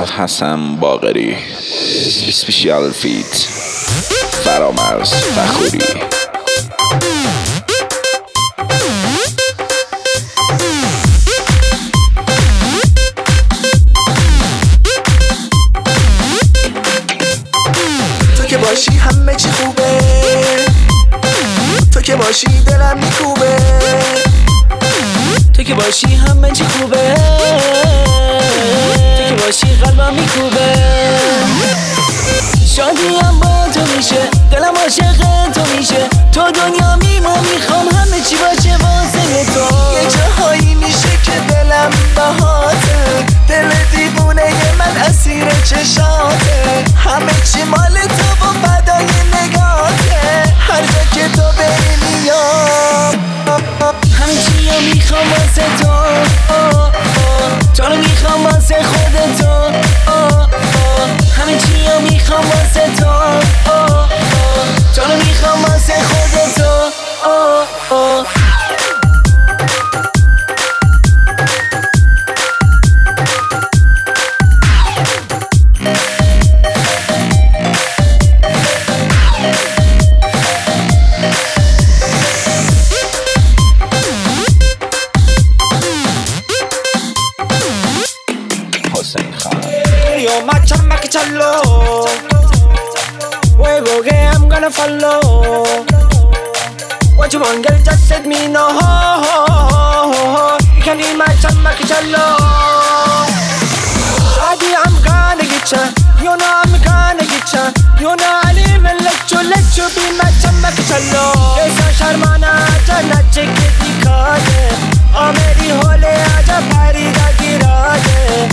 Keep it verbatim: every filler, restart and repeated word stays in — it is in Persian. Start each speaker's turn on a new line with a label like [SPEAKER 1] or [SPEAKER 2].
[SPEAKER 1] حسن باقری، اسپیشیال فیت فرامرز فخوری.
[SPEAKER 2] تو که باشی همه چی خوبه، تو که باشی دلم میکوبه، تو که باشی همه چی خوبه، تو که باشی قلبم میکوبه. شادیم با تو میشه، دلم عاشق تو میشه، تو دنیا میمو میخوام همه چی باشه واسه تو. یه جاهایی میشه که دلم بهاته، دل دیوونه من اسیر چشاته، همه چی مال تو و فدای نگاته، هر جا که تو بری میام، همه چی رو میخوام واسه تو، تو رو میخوام واسه خودتو، همه چی رو میخوام واسه تو، تو رو میخوام واسه خودتو. Yo, macha, macchalo. Huevo que I'm gonna follow. What you want, girl, just let me know. You can be macha, macchalo. Shadi, I'm gonna get ya. You know I'm gonna get ya. You know I'll even let you, let you be macha, macchalo. Esa sharmana, jana check it, dikha de. Oh, meri hole, aaja bhari da gira de.